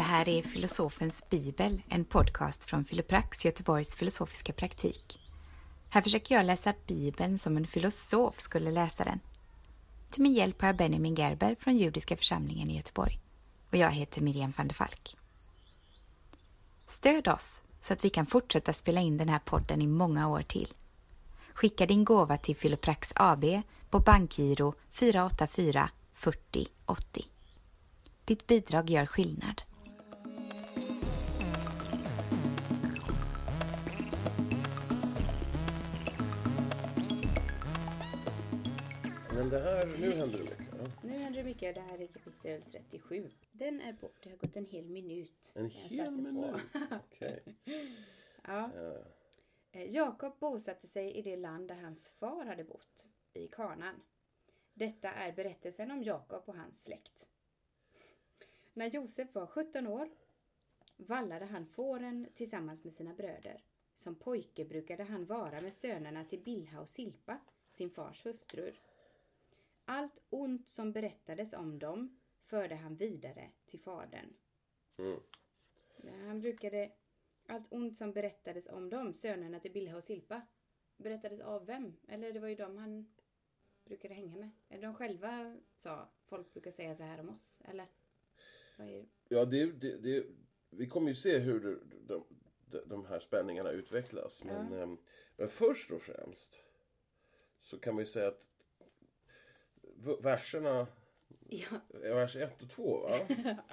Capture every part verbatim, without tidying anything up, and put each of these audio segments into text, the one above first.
här är Filosofens Bibel, en podcast från Filoprax, Göteborgs filosofiska praktik. Här försöker jag läsa Bibeln som en filosof skulle läsa den. Till min hjälp har jag Benjamin Gerber från Judiska församlingen i Göteborg. Och jag heter Miriam van der Falk. Stöd oss så att vi kan fortsätta spela in den här podden i många år till. Skicka din gåva till Filoprax A B på bankgiro fyra åtta fyra fyrtio åttio. Ditt bidrag gör skillnad. Men det här, nu händer det mycket. Ja. Nu händer det mycket. Det här är kapitel trettiosju. Den är på. Det har gått en hel minut. En hel minut? Okej. Okay. Ja. Uh. Jakob bosatte sig i det land där hans far hade bott, i Kanaan. Detta är berättelsen om Jakob och hans släkt. När Josef var sjutton år vallade han fåren tillsammans med sina bröder. Som pojke brukade han vara med sönerna till Bilha och Silpa, sin fars hustrur. Allt ont som berättades om dem förde han vidare till fadern. Mm. Han brukade, allt ont som berättades om dem, sönerna till Bilha och Silpa, berättades av vem? Eller det var ju de han brukade hänga med. Eller de själva sa, folk brukar säga så här om oss, eller? Ja, det, det, det, vi kommer ju se hur de, de, de här spänningarna utvecklas. Men, ja. um, men först och främst så kan man ju säga att v- verserna, ja. är vers ett och två, va?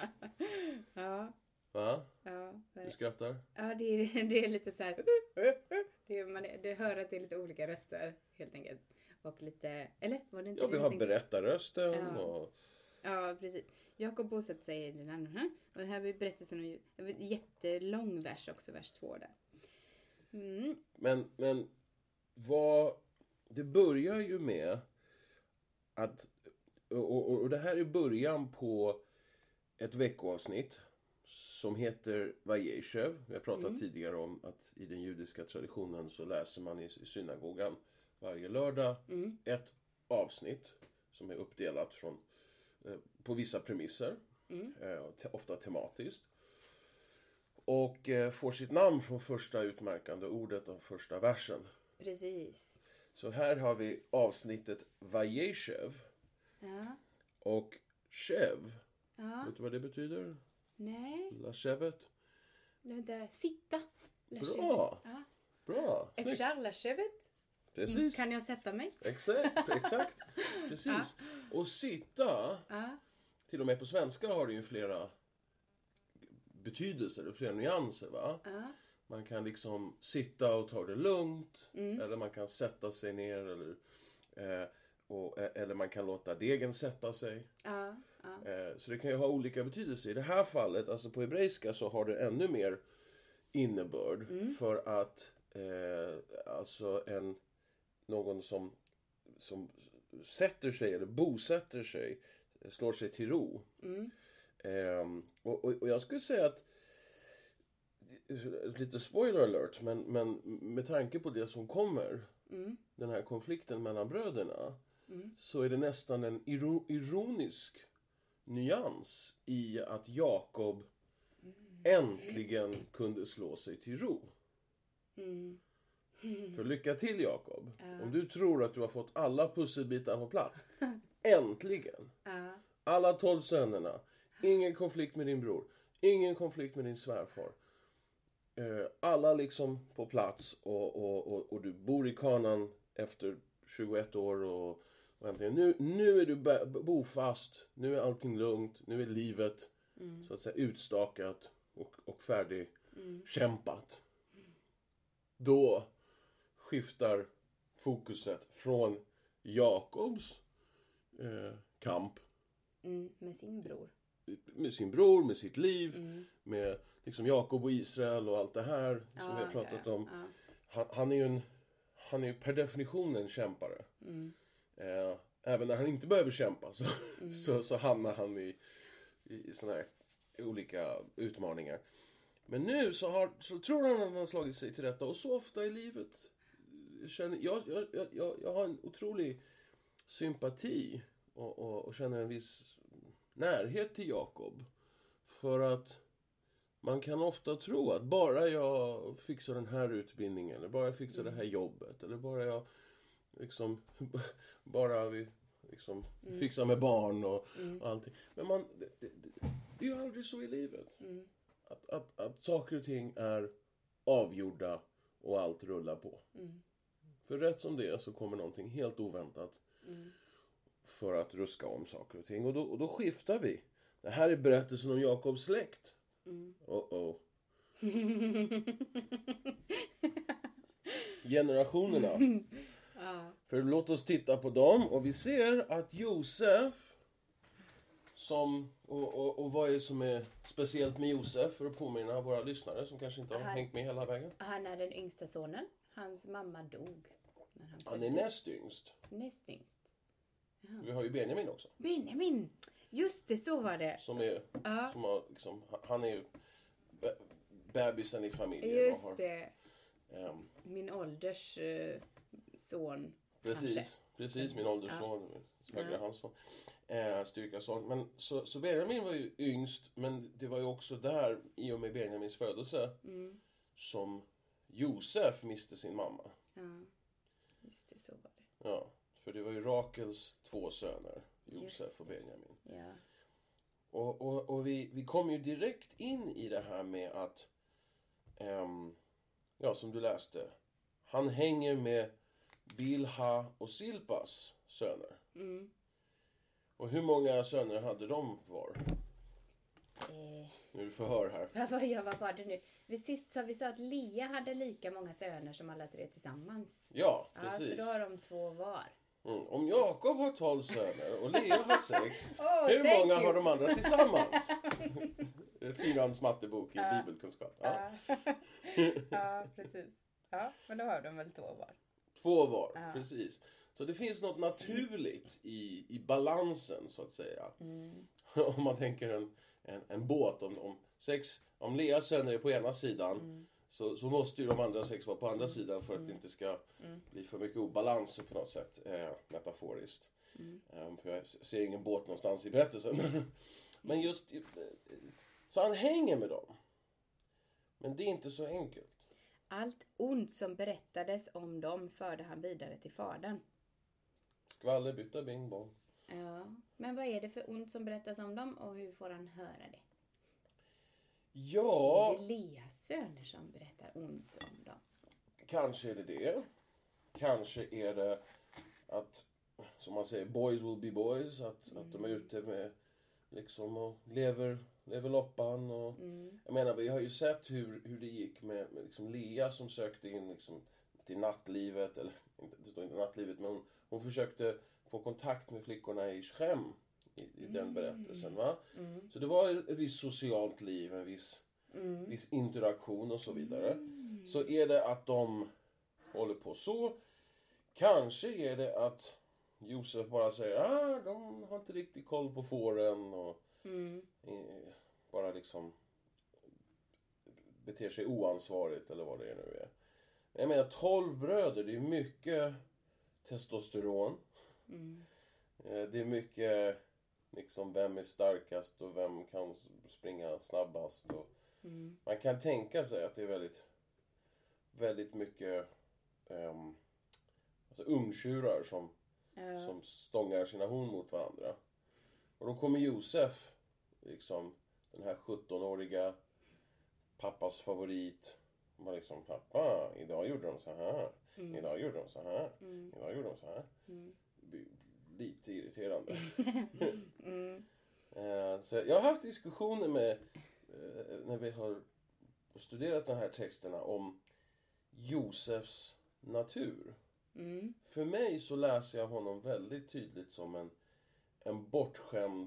ja. Va? Ja. Du skrattar? Ja, det är, det är lite så här. Det, är, man, det hör att det är lite olika röster, helt enkelt. Och lite, eller? Var det inte ja, vi har tänkte? berättarrösten ja. och... Ja, precis. Jakob bosatte sig i den andra. Och det här är berättelsen om en jättelång vers också, vers två där. Mm. Men, men vad... Det börjar ju med att... Och, och, och det här är början på ett veckoavsnitt som heter Vayeshev. Vi har pratat mm. tidigare om att i den judiska traditionen så läser man i, i synagogan varje lördag mm. ett avsnitt som är uppdelat från... på vissa premisser, mm. eh, ofta tematiskt. Och eh, får sitt namn från första utmärkande ordet av första versen. Precis. Så här har vi avsnittet Vayeshev. Ja. Och Shev. Ja. Vet du vad det betyder? Nej. Lashevet. Vänta, sitta. Bra. Ja. Bra. Efter Lashevet. Precis. Kan jag sätta mig? Exakt, exakt. Precis. Ja. Och sitta, ja. till och med på svenska har det ju flera betydelser och flera nyanser, va? Ja. Man kan liksom sitta och ta det lugnt, mm. eller man kan sätta sig ner, eller, eh, och, eller man kan låta degen sätta sig. Ja. Ja. Eh, så det kan ju ha olika betydelser. I det här fallet, alltså på hebreiska, så har det ännu mer innebörd, mm. för att eh, alltså en någon som, som sätter sig eller bosätter sig, slår sig till ro. Mm. Um, och, och, och jag skulle säga att, lite spoiler alert, men, men med tanke på det som kommer, mm. den här konflikten mellan bröderna, mm. så är det nästan en iro, ironisk nyans i att Jakob mm. äntligen kunde slå sig till ro. Mm. Mm. För lycka till, Jakob. Uh. Om du tror att du har fått alla pusselbitar på plats. Äntligen. Uh. Alla tolv sönerna. Ingen konflikt med din bror. Ingen konflikt med din svärfar. Uh, alla liksom på plats. Och, och, och, och du bor i Kanaan efter tjugoett år. Och, och äntligen. Nu, nu är du bofast. Nu är allting lugnt. Nu är livet mm. så att säga utstakat. Och, och färdig. Mm. Kämpat. Då skiftar fokuset från Jakobs eh, kamp mm, med sin bror. Med sin bror, med sitt liv, mm. med liksom Jakob och Israel och allt det här som ja, vi har pratat ja, om. Ja. Han, han är ju en, han är ju per definition en kämpare. Mm. Eh, även när han inte behöver kämpa så, mm. så, så hamnar han i, i, i såna här olika utmaningar. Men nu så, har, så tror han att han har slagit sig till rätta. Och så ofta i livet känner jag, jag, jag, jag har en otrolig sympati och, och, och känner en viss närhet till Jakob. För att man kan ofta tro att bara jag fixar den här utbildningen, eller bara jag fixar mm. det här jobbet, eller bara jag liksom, bara vi liksom mm. fixar med barn och, mm. och allting. Men man, det, det, det är ju aldrig så i livet. Mm. Att, att, att saker och ting är avgjorda och allt rullar på. Mm. För rätt som det är så kommer någonting helt oväntat mm. för att ruska om saker och ting. Och då, och då skiftar vi. Det här är berättelsen om Jakobs släkt. Mm. Oh oh. Generationerna. Ja. För låt oss titta på dem. Och vi ser att Josef, som, och, och, och vad är det som är speciellt med Josef, för att påminna våra lyssnare som kanske inte har han, hängt med hela vägen. Han är den yngsta sonen. Hans mamma dog. När han, han är näst yngst. Näst yngst. Jaha. Vi har ju Benjamin också. Benjamin! Just det, så var det. Som är, ja. som har, liksom, han är ju be- bebisen i familjen. Just har, det. Um, min ålders uh, son. Precis, kanske. precis min ålders son. Ja. Högre ja. hans son. Eh, styrkason. Men så, så Benjamin var ju yngst, men det var ju också där, i och med Benjamins födelse, mm. som Josef miste sin mamma. Ja, just det, så var det. Ja, för det var ju Rakels två söner, Josef och Benjamin. Ja. Och, och, och vi, vi kom ju direkt in i det här med att, um, ja, som du läste, han hänger med Bilha och Silpas söner. Mm. Och hur många söner hade de var? Eh, nu får hör här. Vad var, ja, vad var det nu? Vi sist sa vi sa att Lea hade lika många söner som alla tre tillsammans. Ja, precis. Ja, så då har de två var. Mm. Om Jakob har tolv söner och Lea har sex, oh, hur många you. har de andra tillsammans? Fyrans mattebok i uh, bibelkunskap. Ja. Uh. Ja, precis. Ja, men då har de väl två var. Två var, uh. precis. Så det finns något naturligt i, i balansen, så att säga. Mm. Om man tänker en, en, en båt, om, om, sex, om Leas söner är på ena sidan, mm. så, så måste ju de andra sex vara på andra mm. sidan för att mm. det inte ska mm. bli för mycket obalans på något sätt, eh, metaforiskt. Mm. Um, för jag ser ingen båt någonstans i berättelsen. Men just, så han hänger med dem. Men det är inte så enkelt. Allt ont som berättades om dem förde han vidare till fadern. Skvaller, bytta, bing, bong. Ja, men vad är det för ont som berättas om dem och hur får han höra det? Ja... Är det Leas söner som berättar ont om dem? Kanske är det det. Kanske är det att, som man säger, boys will be boys. Att, mm. att de är ute med, liksom, och lever, lever loppan. Och, mm. Jag menar, vi har ju sett hur, hur det gick med, med liksom Lea som sökte in liksom, till nattlivet. Eller, det står inte nattlivet, men hon, hon försökte få kontakt med flickorna i Shem i, i mm. den berättelsen, va? Mm. Så det var ett visst socialt liv, en viss, mm. viss interaktion och så vidare. Mm. Så är det att de håller på så. Kanske är det att Josef bara säger ah, de har inte riktigt koll på fåren och mm. eh, bara liksom beter sig oansvarigt eller vad det är nu är. Jag menar, tolv bröder, det är mycket testosteron. Mm. Det är mycket liksom, vem är starkast och vem kan springa snabbast. Och mm. Man kan tänka sig att det är väldigt, väldigt mycket um, alltså ungtjurar som, ja. som stångar sina horn mot varandra. Och då kommer Josef, liksom den här sjuttonåriga pappas favorit. Man liksom, pappa, idag gjorde de så här. Mm. Idag gjorde de så här. Mm. Idag gjorde de så här. Mm. Lite irriterande. mm. uh, så jag har haft diskussioner med, uh, när vi har studerat de här texterna, om Josefs natur. Mm. För mig så läser jag honom väldigt tydligt som en, en bortskämd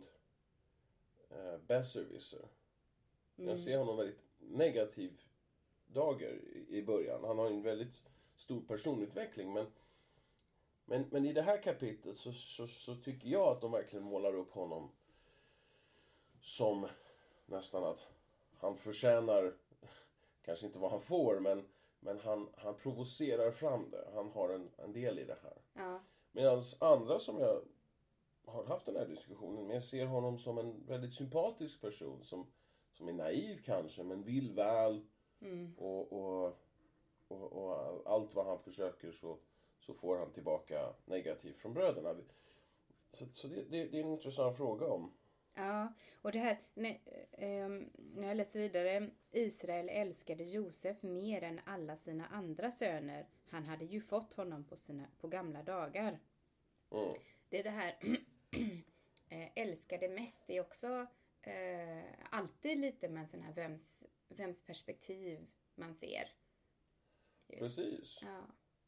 uh, besserwisser. Mm. Jag ser honom väldigt negativ dagar i början. Han har en väldigt stor personutveckling, men men, men i det här kapitlet så, så, så tycker jag att de verkligen målar upp honom som nästan att han förtjänar, kanske inte vad han får, men, men han, han provocerar fram det. Han har en, en del i det här. Ja. Medan andra som jag har haft den här diskussionen med ser honom som en väldigt sympatisk person som, som är naiv kanske, men vill väl. Mm. Och, och, och, och allt vad han försöker så, så får han tillbaka negativt från bröderna. Så, så det, det, det är en intressant fråga om. Ja, och det här, när, eh, när jag läser vidare, Israel älskade Josef mer än alla sina andra söner. Han hade ju fått honom på, sina, på gamla dagar. Mm. Det är det här, eh, älskade mest, det är också eh, alltid lite med en sån här vems, vems perspektiv man ser. Precis. Ja.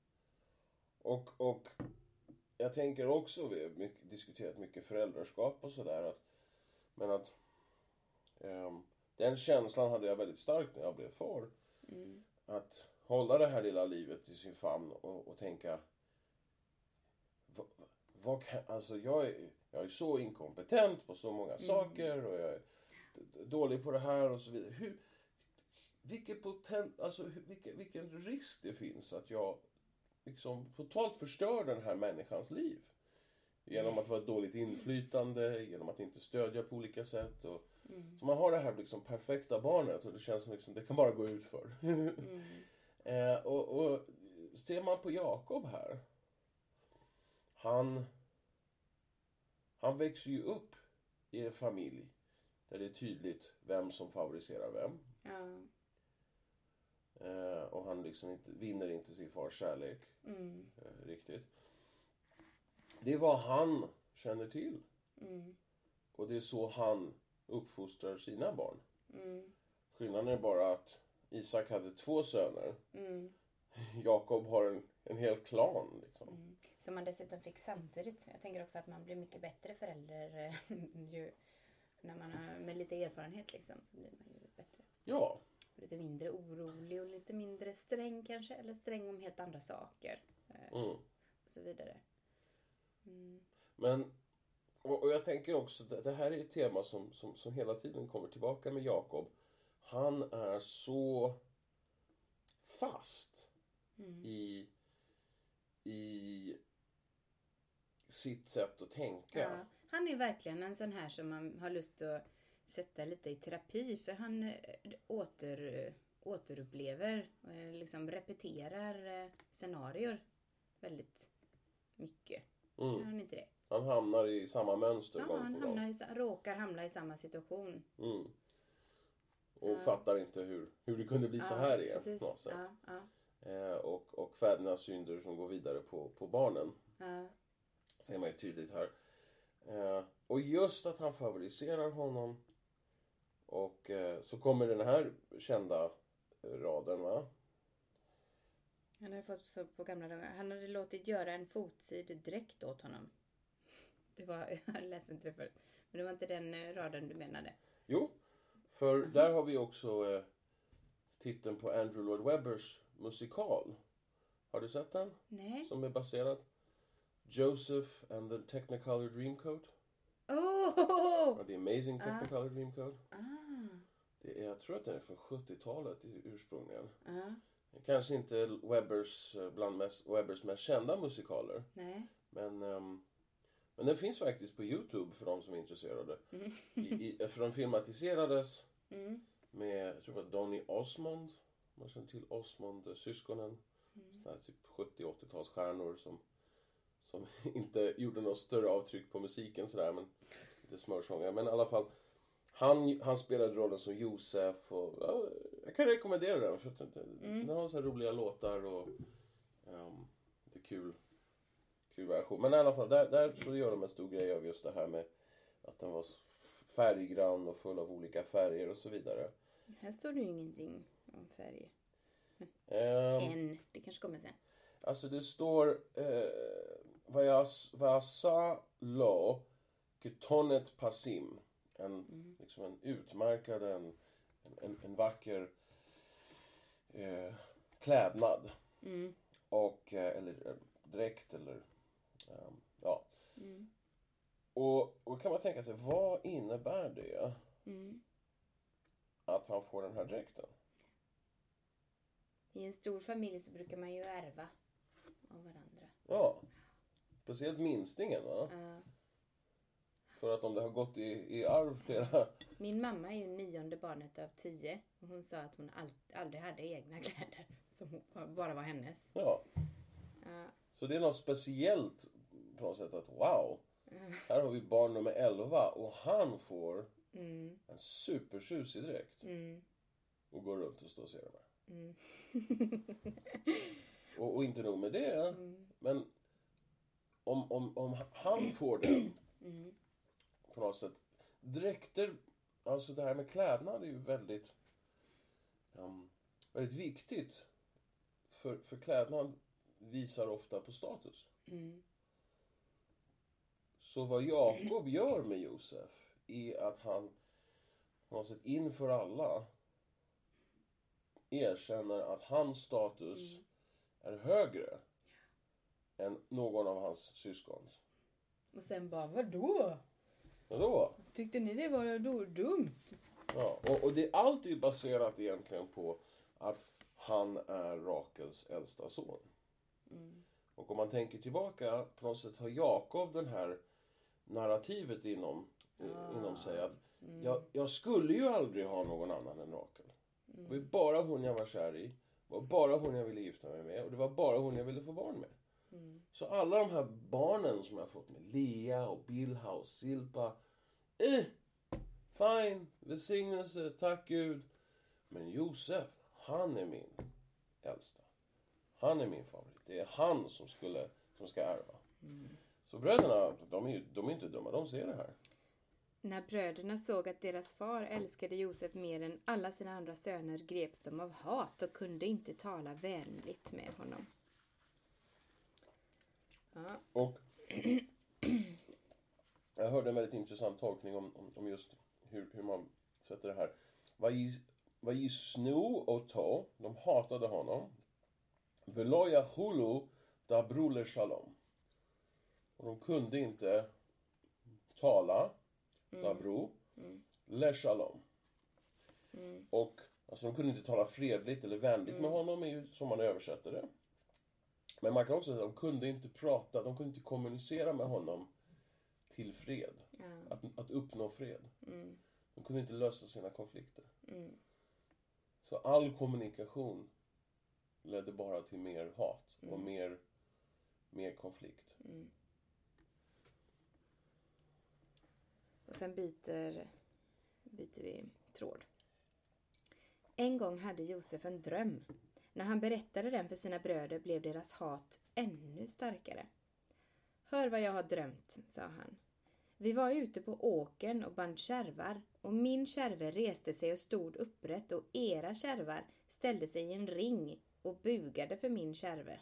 Och, och jag tänker också, vi har mycket, diskuterat mycket föräldraskap och sådär. Att, men att um, den känslan hade jag väldigt starkt när jag blev far. Mm. Att hålla det här lilla livet i sin famn och, och tänka, vad, vad kan, alltså jag är, jag är så inkompetent på så många mm. saker och jag är dålig på det här och så vidare. Hur, vilken, potent, alltså, vilken, vilken risk det finns att jag liksom totalt förstör den här människans liv. Genom att vara ett dåligt inflytande, genom att inte stödja på olika sätt. Och, mm. Så man har det här liksom perfekta barnet och det känns som liksom, det kan bara gå ut för. mm. eh, och, och ser man på Jakob här. Han, han växer ju upp i en familj där det är tydligt vem som favoriserar vem. Ja. Eh, och han liksom inte, vinner inte sin fars kärlek. Mm. Eh, riktigt. Det är vad han känner till. Mm. Och det är så han uppfostrar sina barn. Mm. Skillnaden är bara att Isak hade två söner. Mm. Jakob har en, en hel klan. Liksom. Mm. Som man dessutom fick samtidigt. Jag tänker också att man blir mycket bättre förälder ju, när man har med lite erfarenhet liksom, så blir man ju bättre. Ja. Lite mindre orolig och lite mindre sträng kanske. Eller sträng om helt andra saker. Mm. Och så vidare. Mm. Men, och, och jag tänker också, det, det här är ett tema som, som, som hela tiden kommer tillbaka med Jakob. Han är så fast mm. i, i sitt sätt att tänka. Ja, han är verkligen en sån här som man har lust att sätta lite i terapi. För han åter, återupplever, liksom repeterar scenarier väldigt mycket. Mm. Han inte det. Han hamnar i samma mönster. Ja, han hamnar i, råkar hamna i samma situation. Mm. Och ja. fattar inte hur, hur det kunde bli ja, så här igen. Precis. På något sätt. Ja, ja. Eh, och, och fädernas synder som går vidare på, på barnen. Ja. Ser man ju tydligt här. Eh, och just att han favoriserar honom. Och eh, så kommer den här kända raden, va? Han hade fått så på gamla dagar. Han hade låtit göra en fotsid dräkt åt honom. Det var, jag läste inte det förut. Men det var inte den raden du menade. Jo, för uh-huh. där har vi också eh, titeln på Andrew Lloyd Webbers musikal. Har du sett den? Nej. Som är baserad Joseph and the Technicolor Dreamcoat. Oh! The Amazing Technicolor uh. Dreamcoat. Ah. Det är, jag tror att den är från sjuttiotalet ursprungligen. Uh. Kanske inte Webbers, bland mest, Webbers mest kända musikaler. Nej. Men, um, men den finns faktiskt på YouTube för de som är intresserade. Mm. I, i, för den filmatiserades mm. med, jag tror det var Donny Osmond. Man känner till Osmond, syskonen. Mm. Sådana typ sjuttio-åttiotalsstjärnor som, som inte gjorde något större avtryck på musiken sådär. Men lite smörsångare. Men i alla fall. Han, han spelade rollen som Josef och ja, jag kan rekommendera den för att mm. den har så här roliga låtar och um, lite kul kul version. Men i alla fall, där, där så gör de en stor grej av just det här med att den var färggrann och full av olika färger och så vidare. Här står det ju ingenting om färger. Um, Än, det kanske kommer sen. Alltså det står eh, Vasa lo ketonet passim. En, mm. liksom en utmärkad, en, en, en vacker eh, klädnad. Mm. Och, eh, eller dräkt eller eh, ja. Mm. Och, och kan man tänka sig, vad innebär det mm. att han får den här dräkten? I en stor familj så brukar man ju ärva av varandra. Ja. Speciellt minstingen, va? Ja. För att om det har gått i, i arv flera... Min mamma är ju nionde barnet av tio. Och hon sa att hon all, aldrig hade egna kläder. Som bara var hennes. Ja. Ja. Så det är något speciellt på något sätt att wow. Mm. Här har vi barn nummer elva och han får mm. en supertjusig dräkt. Mm. Och går runt och står och ser det här. Mm. och, och inte nog med det. Mm. Men om, om, om han får den mm. på något sätt. Dräkter, alltså det här med klädnad är ju väldigt um, väldigt viktigt. För, för klädnad visar ofta på status. Mm. Så vad Jakob gör med Josef är att han på något sätt inför alla erkänner att hans status mm. är högre än någon av hans syskon. Och sen bara, vadå? Vadå? Tyckte ni det var då dumt? Ja, och, och det är alltid baserat egentligen på att han är Rakels äldsta son. Mm. Och om man tänker tillbaka, på något sätt har Jakob den här narrativet inom, ah. inom sig att mm. jag, jag skulle ju aldrig ha någon annan än Rakel. Mm. Det var bara hon jag var kär i. Det var bara hon jag ville gifta mig med. Och det var bara hon jag ville få barn med. Mm. Så alla de här barnen som jag har fått med Lea och Bilha och Silpa. Eh, fine, välsignelse, tack Gud. Men Josef, han är min äldsta. Han är min favorit. Det är han som, skulle, som ska ärva. Mm. Så bröderna, de är ju de är inte dumma. De ser det här. När bröderna såg att deras far älskade Josef mer än alla sina andra söner greps de av hat och kunde inte tala vänligt med honom. Ja. Och jag hörde en väldigt intressant tolkning om, om, om just hur, hur man sätter det här. Vad i snu och to, de hatade honom. Veloja hulu dabrule shalom. Och de kunde inte tala mm. dabru mm. le shalom. Mm. Och alltså de kunde inte tala fredligt eller vänligt mm. med honom, är ju som man översätter det. Men man kan också säga att de kunde inte prata, de kunde inte kommunicera med honom till fred. Mm. Att, att uppnå fred. Mm. De kunde inte lösa sina konflikter. Mm. Så all kommunikation ledde bara till mer hat och mm. mer, mer konflikt. Mm. Och sen byter, byter vi tråd. En gång hade Josef en dröm. När han berättade den för sina bröder blev deras hat ännu starkare. Hör vad jag har drömt, sa han. Vi var ute på åkern och band kärvar och min kärve reste sig och stod upprätt och era kärvar ställde sig i en ring och bugade för min kärve.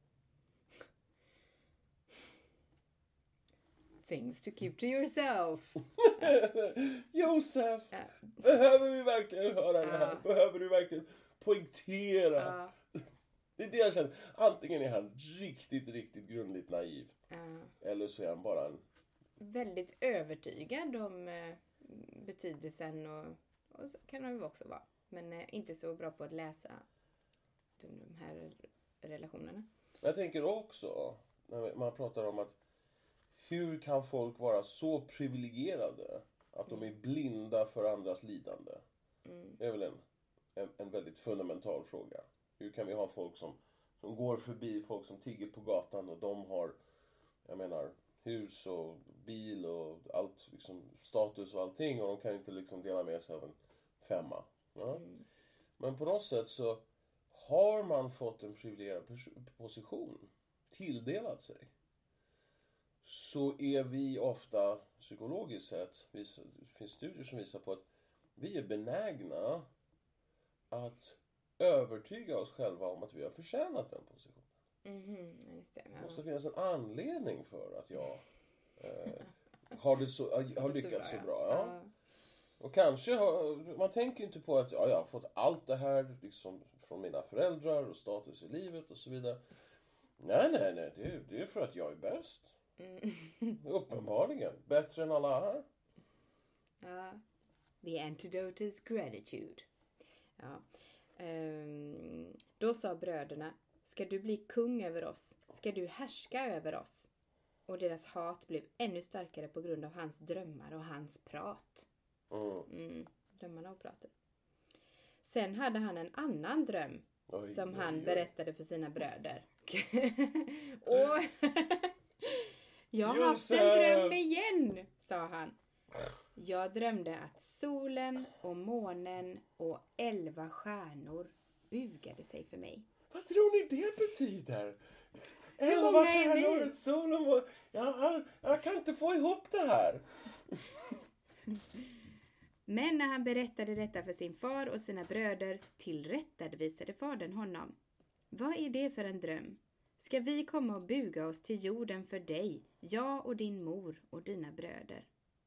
Things to keep to yourself. Josef, ja. Behöver vi verkligen höra det här? Ja. Behöver du verkligen poängtera? Ja. Det är det jag känner. Antingen är han riktigt, riktigt grundligt naiv. Ja. Eller så är han bara en... väldigt övertygad om eh, betydelsen och, och så kan han ju också vara. Men eh, inte så bra på att läsa de, de här relationerna. Jag tänker också, när man pratar om att hur kan folk vara så privilegierade att de är blinda för andras lidande? Mm. Det är väl en, en, en väldigt fundamental fråga. Hur kan vi ha folk som, som går förbi, folk som tigger på gatan och de har, jag menar, hus och bil och allt, liksom status och allting, och de kan inte liksom dela med sig av en femma. Ja? Mm. Men på något sätt så har man fått en privilegierad position tilldelat sig, så är vi ofta psykologiskt sett, det finns studier som visar på att vi är benägna att övertyga oss själva om att vi har förtjänat den positionen. Mm-hmm, just det, ja. Det måste finnas en anledning för att jag eh, har, det så, har lyckats så bra. Så bra ja. Ja. Och kanske har, man tänker inte på att ja, jag har fått allt det här liksom, från mina föräldrar och status i livet och så vidare. Nej, nej, nej. Det är, det är för att jag är bäst. Mm. Uppenbarligen. Bättre än alla här. Ja. The antidote is gratitude. Ja. Um, då sa bröderna: ska du bli kung över oss? Ska du härska över oss? Och deras hat blev ännu starkare på grund av hans drömmar och hans prat. Mm. Mm, drömmarna och pratet. Sen hade han en annan dröm. Oj, som oj, han oj. berättade för sina bröder. och jag har haft en dröm igen, sa han. Jag drömde att solen och månen och elva stjärnor bugade sig för mig. Vad tror ni det betyder? Hur många är ni? Sol och måne. Jag, jag kan inte få ihop det här. Men när han berättade detta för sin far och sina bröder tillrättavisade fadern honom. Vad är det för en dröm? Ska vi komma och buga oss till jorden för dig, jag och din mor och dina bröder?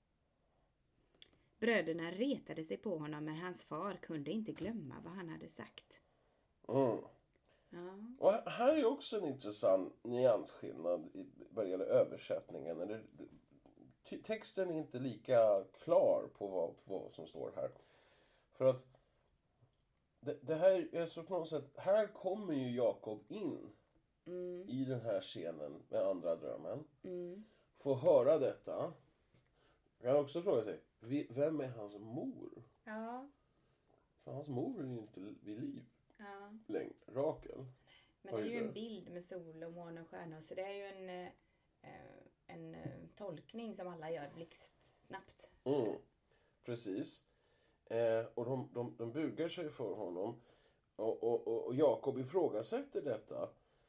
Bröderna retade sig på honom, men hans far kunde inte glömma vad han hade sagt. Mm. Ja. Och här är också en intressant nyansskillnad i- vad det gäller översättningen. Eller, ty- texten är inte lika klar på vad, vad som står här. För att det, det här är så på något sätt, här kommer ju Jakob in Mm, i den här scenen med andra drömmen. mm, Får höra detta. Jag kan också fråga sig, vi- vem är hans mor? ja, För hans mor är ju inte vid liv ja. längre. Rakel. Men det är ju Oj, en det. bild med sol och måne och stjärnor. Så det är ju en, eh, eh, en eh, tolkning som alla gör blixtsnabbt. Mm, precis. Eh, och de, de, de bugar sig för honom. Och, och, och, och Jakob ifrågasätter detta.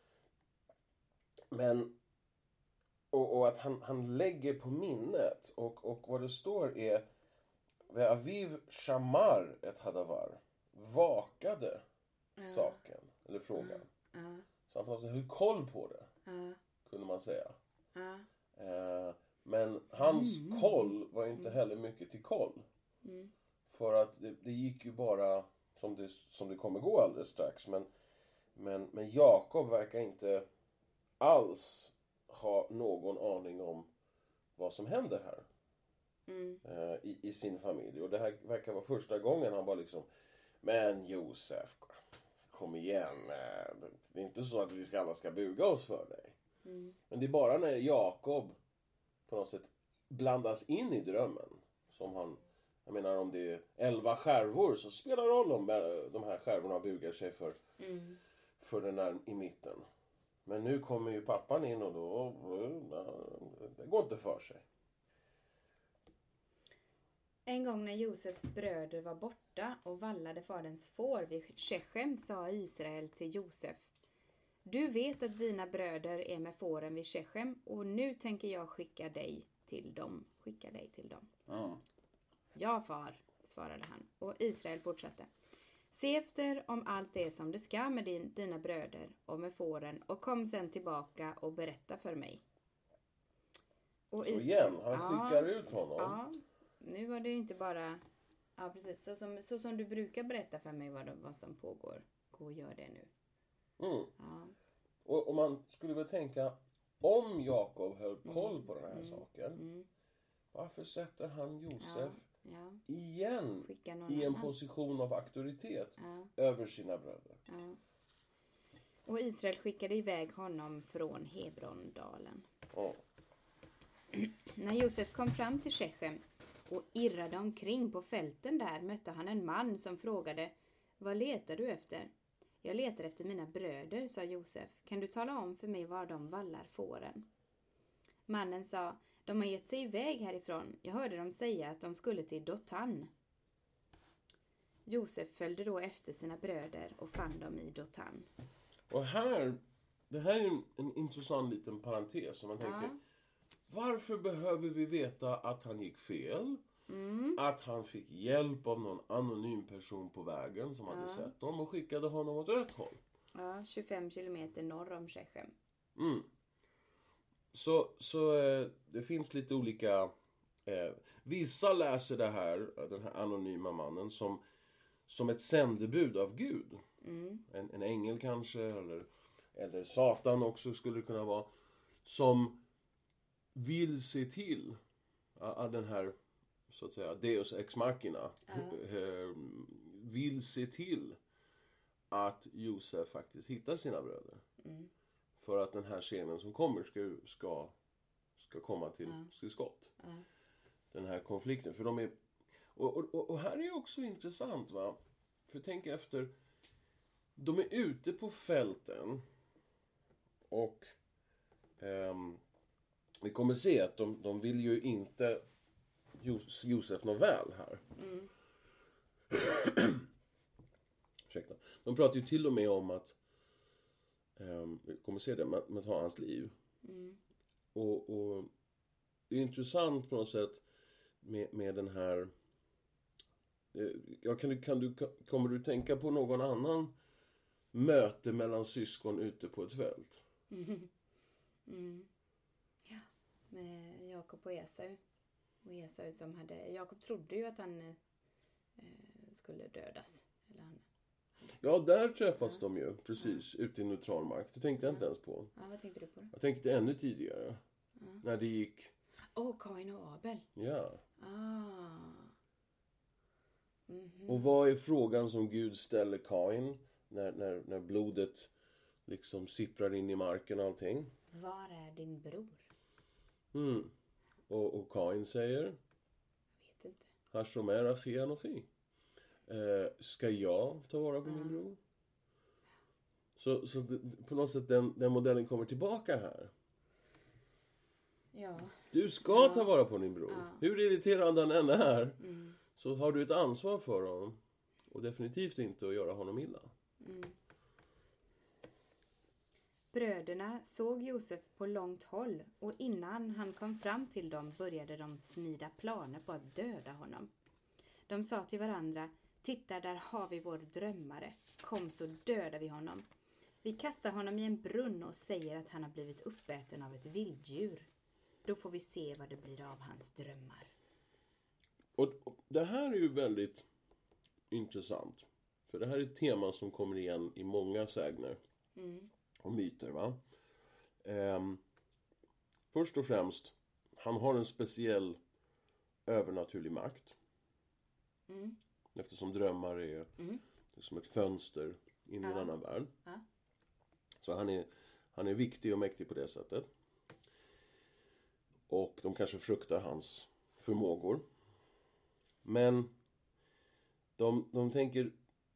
Men... Och, och att han, han lägger på minnet. Och, och vad det står är... Aviv shamar ett hadavar. Vakade saken. Eller frågan. Ja, Så han måste ha koll på det. ja, Kunde man säga. ja. Eh, men hans koll var ju inte heller mycket till koll. Mm. För att det, det gick ju bara som det, som det kommer gå alldeles strax. Men, men, men Jakob verkar inte alls ha någon aning om vad som händer här. Mm. Eh, i, I sin familj. Och det här verkar vara första gången han bara liksom... Men Josef, kom igen. eh, Det är inte så att vi ska alla ska buga oss för dig. Mm. Men det är bara när Jakob på något sätt blandas in i drömmen som han, jag menar om det är elva skärvor så spelar det roll om de här skärvorna bugar sig för, Mm. för den där i mitten. Men nu kommer ju pappan in och då, det går inte för sig. En gång när Josefs bröder var borta och vallade faderns får vid Shechem sa Israel till Josef: Du vet att dina bröder är med fåren vid Shechem och nu tänker jag skicka dig till dem. Skicka dig till dem. Mm. Ja, far, svarade han. Och Israel fortsatte: Se efter om allt är som det ska med din, dina bröder och med fåren och kom sen tillbaka och berätta för mig. Och Så Is- igen, han Ja, skickar ut honom. Ja, nu var det ju inte bara... Ja, precis. Så som, så som du brukar berätta för mig vad, vad som pågår. Gå och gör det nu. Mm. Ja. Och om man skulle väl tänka, om Jakob höll koll på den här saken, Mm. varför sätter han Josef Ja. igen Skicka någon i en annan. position av auktoritet Ja. över sina bröder? Ja. Och Israel skickade iväg honom från Hebrondalen. Ja. När Josef kom fram till Shechem och irrade omkring på fälten där mötte han en man som frågade: Vad letar du efter? Jag letar efter mina bröder, sa Josef. Kan du tala om för mig var de vallar fåren? Mannen sa: De har gett sig iväg härifrån. Jag hörde dem säga att de skulle till Dotan. Josef följde då efter sina bröder och fann dem i Dotan. Och här, det här är en, en intressant liten parentes som man tänker, Ja. varför behöver vi veta att han gick fel? Mm. Att han fick hjälp av någon anonym person på vägen som hade Ja. sett dem och skickade honom åt rätt håll. Ja, tjugofem kilometer norr om Shechem. Mm. Så, så eh, det finns lite olika... Eh, vissa läser det här, den här anonyma mannen, som, som ett sändebud av Gud. Mm. En, en ängel kanske, eller, eller Satan också skulle det kunna vara. Som vill se till att den här, så att säga, Deus ex machina, eh, vill se till att Josef faktiskt hittar sina bröder. Mm. För att den här scenen som kommer ska, ska ska komma till, Ja. till skott. Ja. Den här konflikten. För de är, och, och, och här är också intressant, va? För tänk efter. De är ute på fälten. Och ehm, vi kommer se att de, de vill ju inte Jos, Josef något väl här. Mm. Ursäkta. De pratar ju till och med om att um, vi kommer se det, med, med att ta hans liv. Mm. Och, och det är intressant på något sätt med, med den här eh, ja, kan du, kan du, kommer du tänka på någon annan möte mellan syskon ute på ett fält? Mm. Mm. Ja, med Jakob och Esau. Och Esau som hade, Jakob trodde ju att han eh, skulle dödas. Eller han, Ja, där träffas ja. de ju, precis, ja. ute i neutral mark. Det tänkte jag ja. inte ens på. Ja, vad tänkte du på då? Jag tänkte ännu tidigare. Ja. När det gick... Åh, oh, Kain och Abel. Ja. Ah. Mm-hmm. Och vad är frågan som Gud ställer Kain när, när, när blodet liksom sipprar in i marken och allting? Var är din bror? Mm. Och, och Kain säger? Jag vet inte. Hashomer achi anochi. Eh, ska jag ta vara på min bror? Så, så det, på något sätt den, den modellen kommer tillbaka här. Ja. Du ska ja. ta vara på din bror. Ja. Hur irriterande han än är. Mm. Så har du ett ansvar för honom. Och definitivt inte att göra honom illa. Mm. Bröderna såg Josef på långt håll. Och innan han kom fram till dem började de smida planer på att döda honom. De sa till varandra: titta, där har vi vår drömmare. Kom, så dödar vi honom. Vi kastar honom i en brunn och säger att han har blivit uppäten av ett vilddjur. Då får vi se vad det blir av hans drömmar. Och, och det här är ju väldigt intressant. För det här är ett tema som kommer igen i många sägner. Mm. Och myter, va? Ehm, först och främst, han har en speciell övernaturlig makt. Mm. Eftersom drömmar är Mm. som ett fönster in i Ja. en annan värld. Ja. Så han är, han är viktig och mäktig på det sättet. Och de kanske fruktar hans förmågor. Men de, de tänker,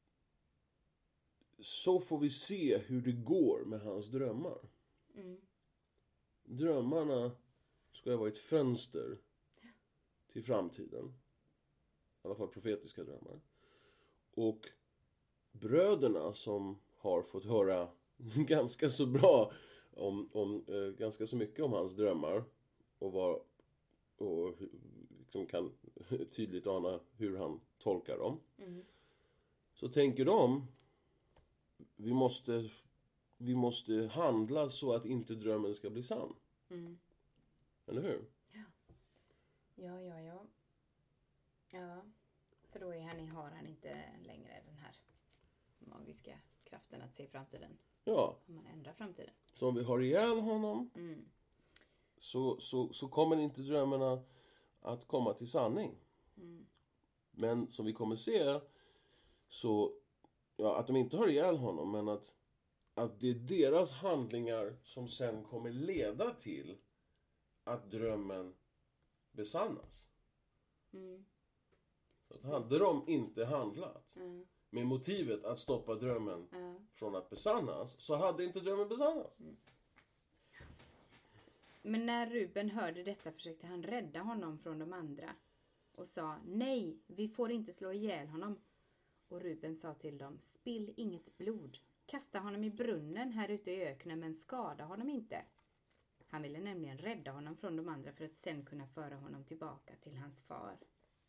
så får vi se hur det går med hans drömmar. Mm. Drömmarna ska ju vara ett fönster till framtiden. I alla fall profetiska drömmar. Och bröderna som har fått höra ganska så bra om, om eh, ganska så mycket om hans drömmar och var och liksom kan tydligt ana hur han tolkar dem. Mm. Så tänker de, vi måste vi måste handla så att inte drömmen ska bli sann. Mm. Eller hur? Ja. Ja, ja, ja. Ja, för då är han, har han inte längre den här magiska kraften att se framtiden. Ja. Om man ändrar framtiden. Så om vi har ihjäl honom Mm. så, så, så kommer inte drömmarna att komma till sanning. Mm. Men som vi kommer se så, ja, att de inte har ihjäl honom, men att, att det är deras handlingar som sen kommer leda till att drömmen besannas. Mm. Så att hade de inte handlat Mm. med motivet att stoppa drömmen Ja. från att besannas, så hade inte drömmen besannats. Mm. Men när Ruben hörde detta försökte han rädda honom från de andra och sa: nej, vi får inte slå ihjäl honom. Och Ruben sa till dem: spill inget blod. Kasta honom i brunnen här ute i öknen, men skada honom inte. Han ville nämligen rädda honom från de andra för att sen kunna föra honom tillbaka till hans far.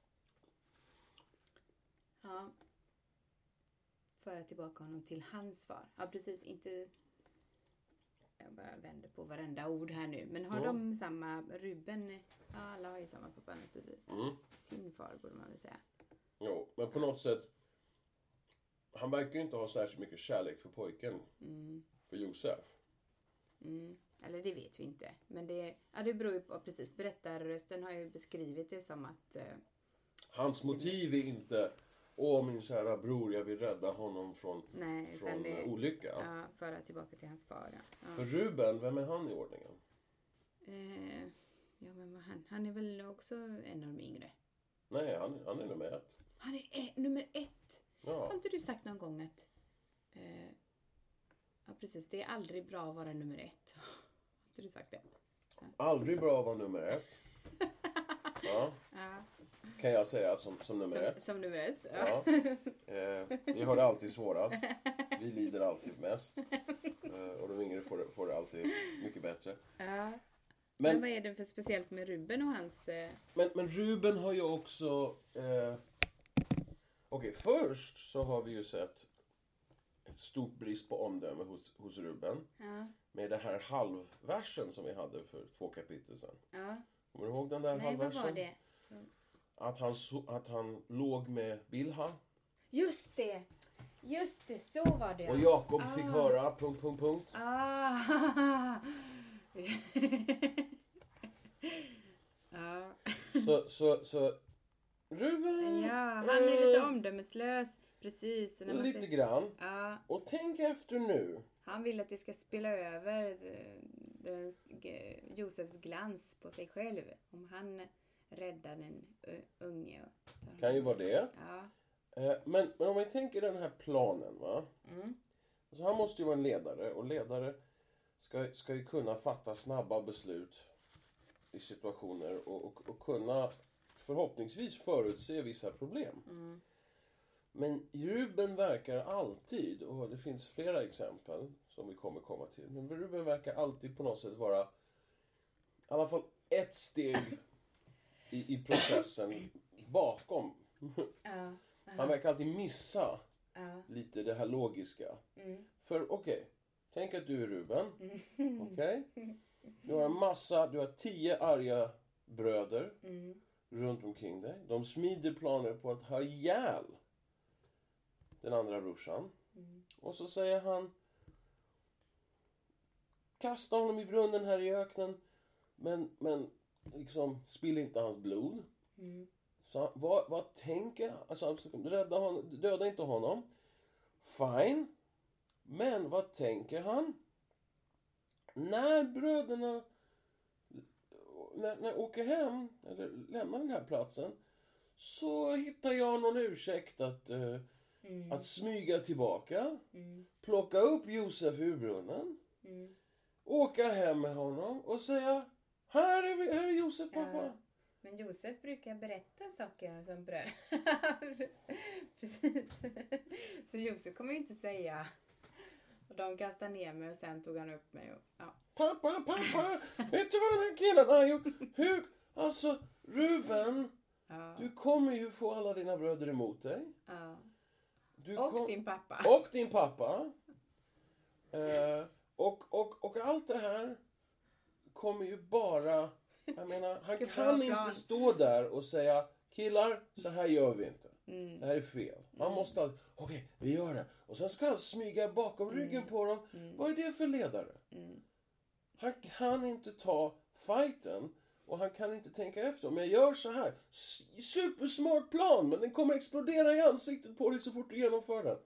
Ja. Föra tillbaka honom till hans far. Ja, precis. Inte... Jag bara vänder på varenda ord här nu. Men har Ja. de samma... Ruben... Ja, alla har ju samma pappa naturligtvis. Mm. Sin far borde man väl säga. Jo, men på något sätt, han verkar ju inte ha särskilt mycket kärlek för pojken, Mm. för Josef. Mm. Eller det vet vi inte. Men det, ja, det beror ju på, precis. Berättarrösten har ju beskrivit det som att... Eh, Hans motiv är inte: åh, min kära bror, jag vill rädda honom från, nej, utan från det... olycka. Ja, föra tillbaka till hans far. Ja. För Ja. Ruben, vem är han i ordningen? Eh, han, han är väl också en av de yngre? Nej, han, han är nummer ett. Han är e- nummer ett. Ja. Har inte du sagt någon gång att... Eh, ja, precis. Det är aldrig bra att vara nummer ett. Har inte du sagt det? Ja. Aldrig bra att vara nummer ett. Ja. Ja. Kan jag säga som, som nummer Som, ett. som nummer ett. Ja. Eh, vi har det alltid svårast. Vi lider alltid mest. Eh, och de yngre får, får det alltid mycket bättre. Ja. Men, Men, vad är det för speciellt med Ruben och hans... Eh... men, men Ruben har ju också... Eh, Okej, okay, först så har vi ju sett ett stort brist på omdöme hos, hos Ruben. Ja. Med det här halvversen som vi hade för två kapitel sedan. Ja. Kommer du ihåg den där Nej, halvversen? vad var det? Att han, so- att han låg med Bilha. Just det! Just det, så var det. Och Jakob ah. fick höra... Punkt, punkt, punkt. Ah. Ja. Så, så, så... Ruben... Ja, han är lite omdömeslös. Precis. När man Lite säger... grann. Ja. Och tänk efter nu. Han vill att det ska spela över den, den, Josefs glans på sig själv. Om han räddar den unge. Och Kan ju vara det. Ja. Men, men om vi tänker den här planen, va? Mm. Så han måste ju vara en ledare. Och ledare ska, ska ju kunna fatta snabba beslut i situationer. Och, och, och kunna förhoppningsvis förutse vissa problem. Mm. Men Ruben verkar alltid, och det finns flera exempel som vi kommer komma till. Men Ruben verkar alltid på något sätt vara i alla fall ett steg i, i processen bakom. Ja. Han verkar alltid missa Ja. lite det här logiska. Mm. För okej, okay, tänk att du är Ruben. Mm. Okej? Okay? Du har en massa, du har tio arga bröder Mm. runt omkring dig. De smider planer på att ha ihjäl den andra brorsan. Mm. Och så säger han: kasta honom i brunnen här i öknen. Men, men liksom, spill inte hans blod. Mm. Så vad, vad tänker han? Alltså, rädda honom, döda inte honom. Fine. Men vad tänker han? När bröderna när, när åker hem, eller lämnar den här platsen, så hittar jag någon ursäkt att, uh, Mm. att smyga tillbaka. Mm. Plocka upp Josef ur brunnen. Mm. Åka hem med honom och säga: här är, vi, här är Josef, pappa. Ja. Men Josef brukar berätta saker som bröd. Precis. Så Josef kommer ju inte säga. Och de kastade ner mig och sen tog han upp mig. Och, ja. Pappa, pappa, vet du vad de här killarna har gjort? Hur, alltså, Ruben, Ja. du kommer ju få alla dina bröder emot dig. Ja. Du Och kom, din pappa. Och din pappa. Eh, och, och, och allt det här kommer ju bara... Jag menar, han Vilken kan bra plan. inte stå där och säga: killar, så här gör vi inte. Mm. Det här är fel. Han måste alltid, okej, okay, vi gör det. Och sen ska han smyga bakom ryggen på dem. Mm. Vad är det för ledare? Mm. Han kan inte ta fighten. Och han kan inte tänka efter. Om jag gör så här, supersmart plan, men den kommer explodera i ansiktet på dig så fort du genomför den.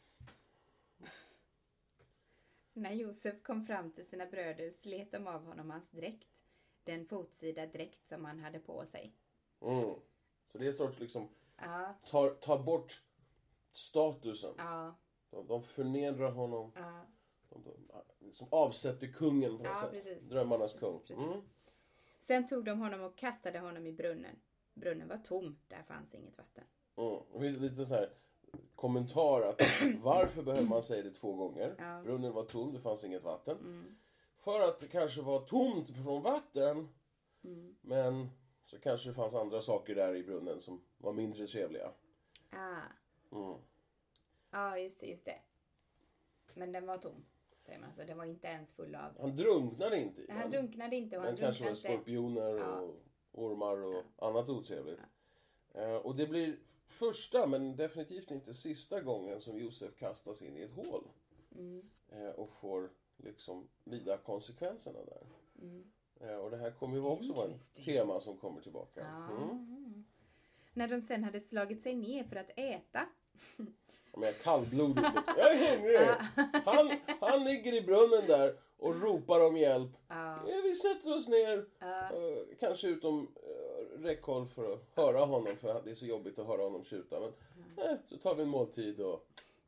När Josef kom fram till sina bröder slet de av honom hans dräkt. Den fotsida dräkt som han hade på sig. Mm. Så det är sorts liksom, Ja. tar, tar bort statusen. Ja. De, de förnedrar honom. Ja. De, de liksom avsätter kungen på något Ja, sätt. precis. Drömmarnas Precis, kung. precis. Mm. Sen tog de honom och kastade honom i brunnen. Brunnen var tom, där fanns inget vatten. Mm. Det finns lite så här kommentar att varför behöver man säga det två gånger? Ja. Brunnen var tom, det fanns inget vatten. Mm. För att det kanske var tomt från vatten. Mm. Men så kanske det fanns andra saker där i brunnen som var mindre trevliga. Ah. Mm. Ja, just det, just det. Men den var tom, säger man. Så den var inte ens full av... Han drunknade inte i Nej, han den. drunknade inte och Men han kanske var drunknade inte. skorpioner Ja. och ormar och Ja. annat otrevligt. Eh, och det blir första, men definitivt inte sista gången som Josef kastas in i ett hål. Mm. Eh, och får liksom lida konsekvenserna där. Mm. Eh, och det här kommer ju också vara ett Interesting. tema som kommer tillbaka. Ja. Mm. När de sen hade slagit sig ner för att äta Jag menar kallblodigt. Jag är hungrig. Han, han ligger i brunnen där och ropar om hjälp. Ja. Vi sätter oss ner. Ja. Kanske utom räckhåll för att höra honom. För det är så jobbigt att höra honom tjuta. Men mm. eh, så tar vi en måltid och...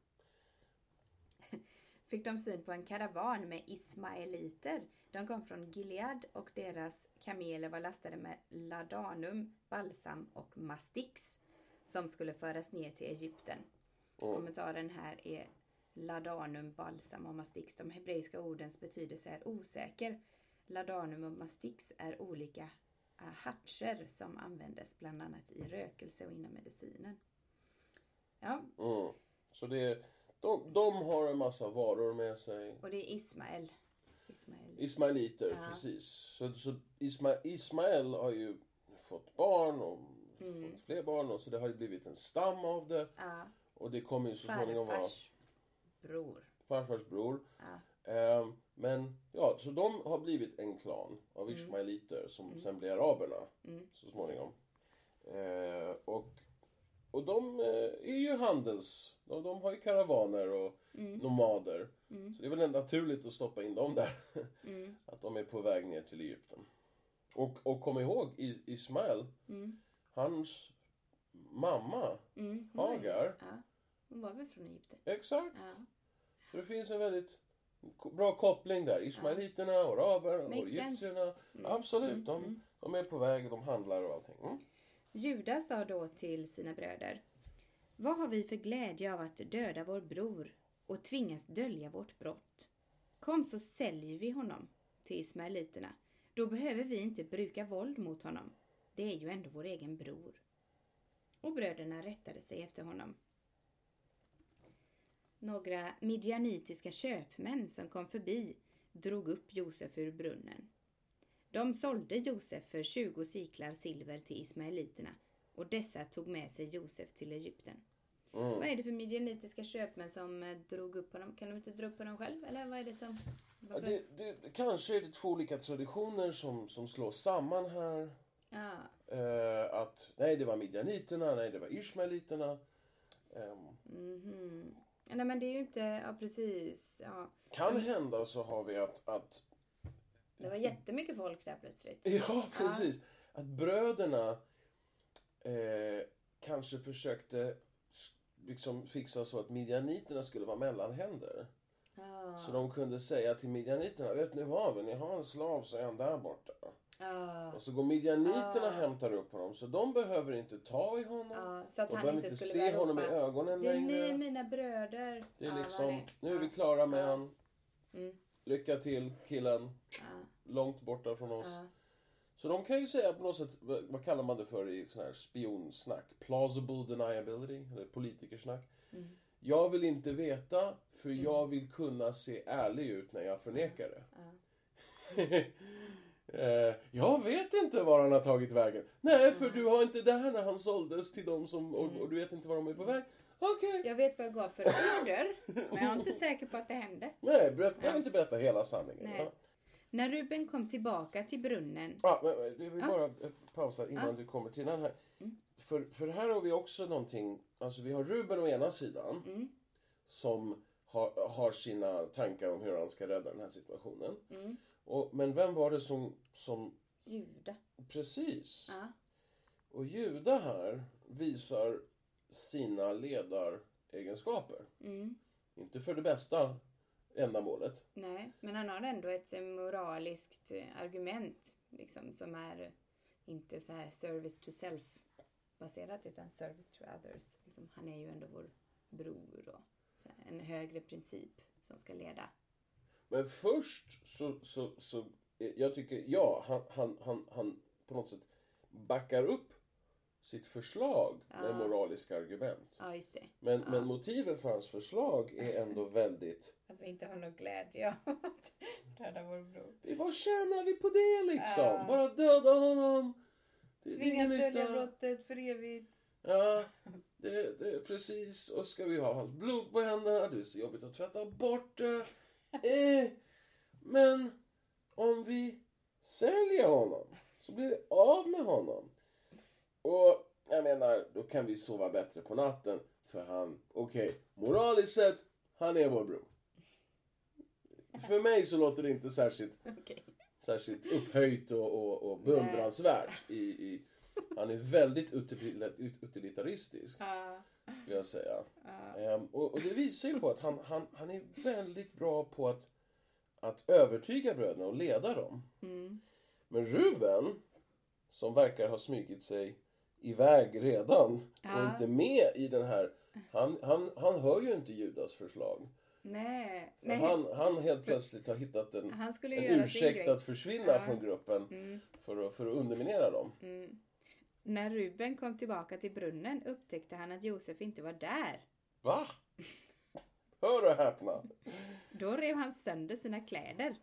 Fick de syn på en karavan med ismaeliter. De kom från Gilead och deras kameler var lastade med ladanum, balsam och mastix som skulle föras ner till Egypten. Mm. Kommentaren här är ladanum, balsam och mastix. De hebreiska ordens betydelse är osäker. Ladanum och mastix är olika hartser som användes bland annat i rökelse och inom medicinen. Ja. Mm. Så det är, de, de har en massa varor med sig. Och det är Ismael. Ismael. Ismaeliter, ja. Precis. Så, så Isma, Ismael har ju fått barn och mm. fått fler barn. Och så det har ju blivit en stam av det. Ja. Och det kommer ju så småningom vara... Farfars bror. Farfars bror. Ja. Um, men ja, så de har blivit en klan av Ismaeliter mm. som mm. sen blir araberna mm. så småningom. Uh, och, och de uh, är ju handels... De, de har ju karavaner och mm. nomader. Mm. Så det är väl naturligt att stoppa in dem där. Mm. Att de är på väg ner till Egypten. Och, och kom ihåg, Ismael, mm. hans mamma, mm. Hagar. Ja. Hon var väl från Egypten? Exakt. Ja. Så det finns en väldigt bra koppling där. Ismaeliterna, ja. araber och egyptierna. Mm. Absolut, de, mm. de är på väg, de handlar och allting. Mm. Juda sa då till sina bröder: vad har vi för glädje av att döda vår bror och tvingas dölja vårt brott? Kom, så säljer vi honom till ismaeliterna. Då behöver vi inte bruka våld mot honom. Det är ju ändå vår egen bror. Och bröderna rättade sig efter honom. Några midjanitiska köpmän som kom förbi drog upp Josef ur brunnen. De sålde Josef för tjugo siklar silver till ismaeliterna, och dessa tog med sig Josef till Egypten. Mm. Vad är det för midjanitiska köpmän som drog upp honom? Kan de inte dra upp honom själv? Eller vad är det som... Ja, det, det, kanske är det två olika traditioner som, som slår samman här. Ja. Uh, att nej, det var midjaniterna, nej, det var ismaeliterna. Um. Mm-hmm. Nej, men det är ju inte... Ja, precis. Ja. Kan mm. hända så har vi att... att det var jättemycket folk där plötsligt. Ja, precis. Ja. Att bröderna eh, kanske försökte liksom fixa så att midjaniterna skulle vara mellanhänder. Ja. Så de kunde säga till midjaniterna: vet ni vad, ni har en slav, så är han där borta. Ja. Och så går midjaniterna ja. och hämtar upp honom. Så de behöver inte ta i honom. Ja, så att de han behöver inte inte skulle se honom i ögonen det är längre. Det är ni, mina bröder. Det är ja, liksom, det? nu är ja. vi klara med ja. han. Mm. Lycka till, killen. Ja. Långt borta från oss. Ja. Så de kan ju säga på något sätt, vad kallar man det för i sån här spionsnack? Plausible deniability, eller politikersnack. Mm. Jag vill inte veta, för mm. jag vill kunna se ärlig ut när jag förnekar det. Ja. eh, jag vet inte var han har tagit vägen. Nej, för mm. du har inte där när han såldes till dem som, och, och du vet inte var de är på väg. Okej. Okay. Jag vet vad jag går för order, men jag är inte säker på att det hände. Nej, berätta, jag vill inte berätta hela sanningen. Nej. Ja. När Ruben kom tillbaka till brunnen... Ja, men vi vill ja. bara pausa innan ja. du kommer till den här. Mm. För, för här har vi också någonting... Alltså vi har Ruben å ena sidan. Mm. Som har, har sina tankar om hur han ska rädda den här situationen. Mm. Och, men vem var det som... som... Juda. Precis. Ja. Och Juda här visar sina ledaregenskaper. Mm. Inte för det bästa ändamålet. Nej, men han har ändå ett moraliskt argument liksom, som är inte så här service to self baserat, utan service to others. Liksom, han är ju ändå vår bror och så här, en högre princip som ska leda. Men först så, så, så jag tycker, ja, han, han, han, han på något sätt backar upp sitt förslag ja. med moraliska argument. Ja, just det. Men, ja. men motivet för hans förslag är ändå väldigt... Att vi inte har någon glädje av att döda vår bror. Vad tjänar vi på det liksom? Ja. Bara döda honom. Tvingas dölja brottet för evigt. Ja, det, det är precis. Och ska vi ha hans blod på händerna? Det är så jobbigt att tvätta bort det. Eh, men om vi säljer honom så blir vi av med honom. Och jag menar, då kan vi sova bättre på natten. För han, okej, okay, moraliskt sett, han är vår bror. För mig så låter det inte särskilt, okay. särskilt upphöjt och, och, och beundransvärt. I, i, han är väldigt utilitaristisk, uh. skulle jag säga. Uh. Um, och, och det visar ju på att han, han, han är väldigt bra på att, att övertyga bröderna och leda dem. Mm. Men Ruben, som verkar ha smygit sig iväg redan uh. och inte med i den här, han, han, han hör ju inte Judas förslag. Nej, nej. Han, han helt plötsligt har hittat en, en ursäkt att försvinna ja. från gruppen mm. för, att, för att underminera dem. Mm. När Ruben kom tillbaka till brunnen upptäckte han att Josef inte var där. Va? Hör och häpna. Då rev han sönder sina kläder.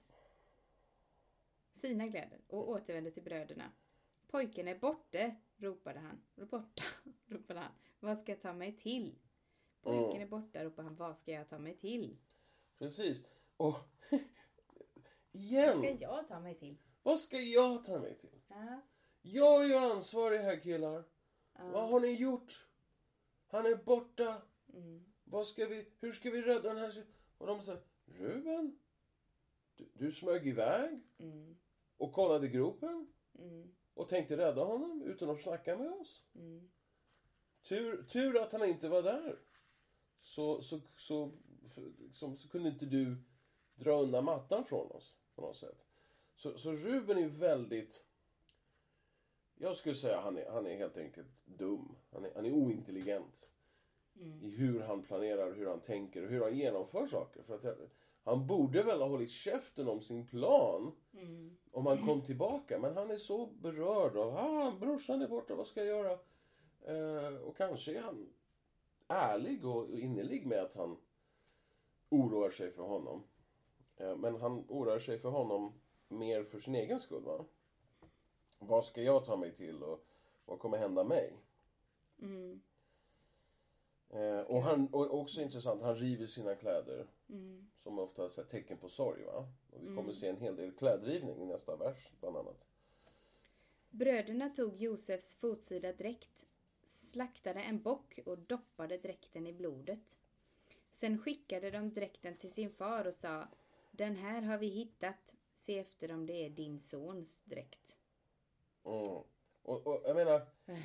Sina kläder och återvände till bröderna. Pojken är borta, ropade han. Borta, ropade han. Vad ska jag ta mig till? Pojken mm. är borta, ropade han. Vad ska jag ta mig till? Precis. Och igen. Vad ska jag ta mig till? Vad ska jag ta mig till? Ja. Jag är ju ansvarig här, killar. Ja. Vad har ni gjort? Han är borta. Mm. Vad ska vi, hur ska vi rädda den här? Och de säger, Ruben, du, du smög iväg mm. och kollade gropen mm. och tänkte rädda honom utan att snacka med oss. Mm. Tur, tur att han inte var där. Så, så, så, så, så kunde inte du dra undan mattan från oss på något sätt. Så, så Ruben är väldigt, jag skulle säga han är, han är helt enkelt dum. Han är, han är ointelligent mm. i hur han planerar, hur han tänker och hur han genomför saker. För att han borde väl ha hållit käften om sin plan mm. om han kom tillbaka. Men han är så berörd av, ah, brorsan är borta, vad ska jag göra? Eh, och kanske är han ärlig och innerlig med att han oroar sig för honom. Eh, men han oroar sig för honom mer för sin egen skull, va? Vad ska jag ta mig till och vad kommer hända mig? Mm. Eh, och han och också intressant, han river sina kläder mm. som ofta är tecken på sorg, va? Och vi kommer mm. se en hel del klädrivning i nästa vers bland annat. Bröderna tog Josefs fotsida dräkt, slaktade en bock och doppade dräkten i blodet. Sen skickade de dräkten till sin far och sa, den här har vi hittat, se efter om det är din sons dräkt. Mm. Och, och jag menar,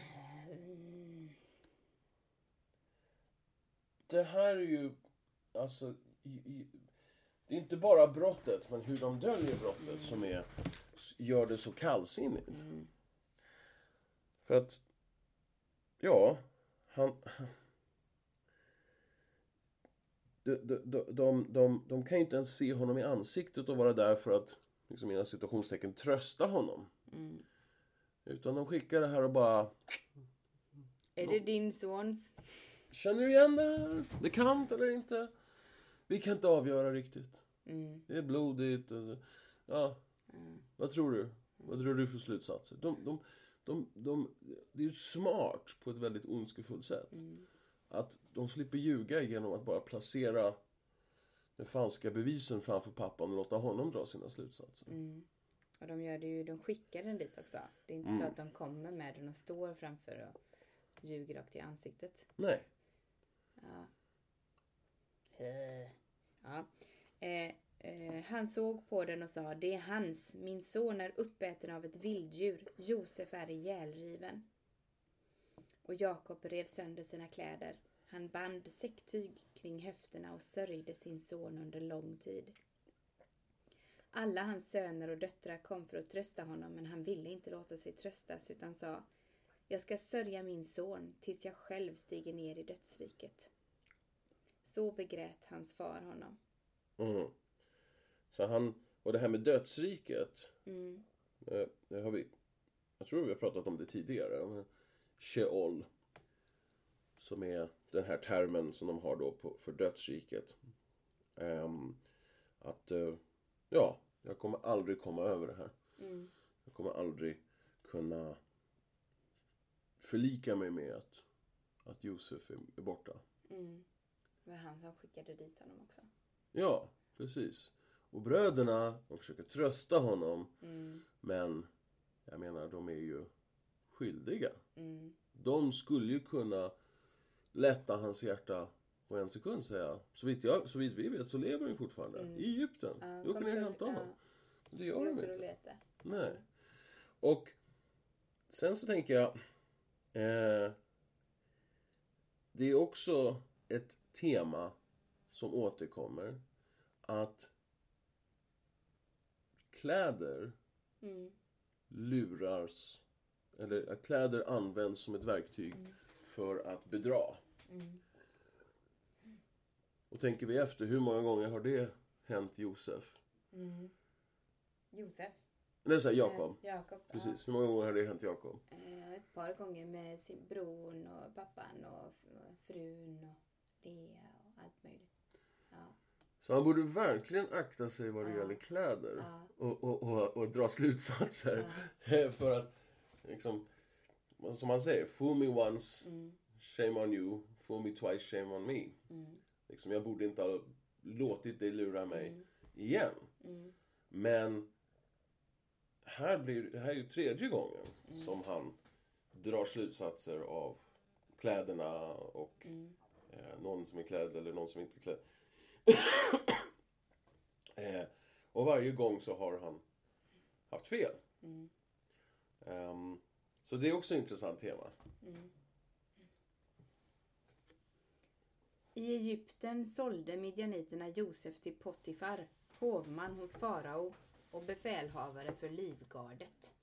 det här är ju, alltså, i, i, det är inte bara brottet, men hur de döljer brottet mm. som är, gör det så kallsinnigt. Mm. För att, ja, han, de, de, de, de, de, de kan ju inte ens se honom i ansiktet och vara där för att, liksom i en situationstecken, trösta honom. Mm. Utan de skickar det här och bara, är det din sons? Känner du igen det? Det kan eller inte? Vi kan inte avgöra riktigt. Mm. Det är blodigt. Ja. Mm. Vad tror du? Vad tror du för slutsatser? De, de, de, de, det är ju smart på ett väldigt ondskefullt sätt. Mm. Att de slipper ljuga genom att bara placera den falska bevisen framför pappan och låta honom dra sina slutsatser. Mm. Och de gör det ju, de skickar den dit också. Det är inte mm. så att de kommer med den och står framför och ljuger rakt i ansiktet. Nej. Ja. Ja. Eh, eh, han såg på den och sa, det är hans. Min son är uppäten av ett vilddjur. Josef är ihjälriven. Och Jakob rev sönder sina kläder. Han band säcktyg kring höfterna och sörjde sin son under lång tid. Alla hans söner och döttrar kom för att trösta honom, men han ville inte låta sig tröstas utan sa, jag ska sörja min son tills jag själv stiger ner i dödsriket. Så begrät hans far honom. Mm. Så han, och det här med dödsriket, mm. eh, det har vi, jag tror vi har pratat om det tidigare, Sheol, som är den här termen som de har då på, för dödsriket. Um, att, uh, ja, jag kommer aldrig komma över det här. Mm. Jag kommer aldrig kunna förlika mig med att, att Josef är, är borta. Mm. Det var han som skickade dit honom också. Ja, precis. Och bröderna, de försöker trösta honom. Mm. Men, jag menar, de är ju skyldiga. Mm. De skulle ju kunna lätta hans hjärta på en sekund, säger jag. Så vitt, jag, så vitt vi vet så lever han fortfarande Mm. i Egypten. Ja, Jag kan ner och så- hämta honom. ja. Det gör Vi de åker och inte. letar. Nej. Och sen så tänker jag... Eh, det är också ett tema som återkommer. Att kläder Mm. luras... Eller att kläder används som ett verktyg för att bedra. Mm. Och tänker vi efter, hur många gånger har det hänt Josef? Mm. Josef. Nej, så här, Jakob. Eh, Jakob. Precis. Hur många gånger har det hänt Jakob? Ja. Eh, ett par gånger med sin bron och pappan och f- frun och Lea och allt möjligt. Ja. Så han borde verkligen akta sig vad det Ja. gäller kläder. Ja. Och, och, och, och dra slutsatser. För att, liksom, som han säger, fool me once, Mm. shame on you. Fool me twice, shame on me. Mm. Liksom, jag borde inte ha låtit dig lura mig Mm. igen. Mm. Men här, blir, det här är ju tredje gången Mm. som han drar slutsatser av kläderna och Mm. eh, någon som är klädd eller någon som inte är klädd. eh, och varje gång så har han haft fel. Mm. Ehm, så det är också ett intressant tema. Mm. I Egypten sålde midjaniterna Josef till Potifar, hovman hos farao och befälhavare för livgardet.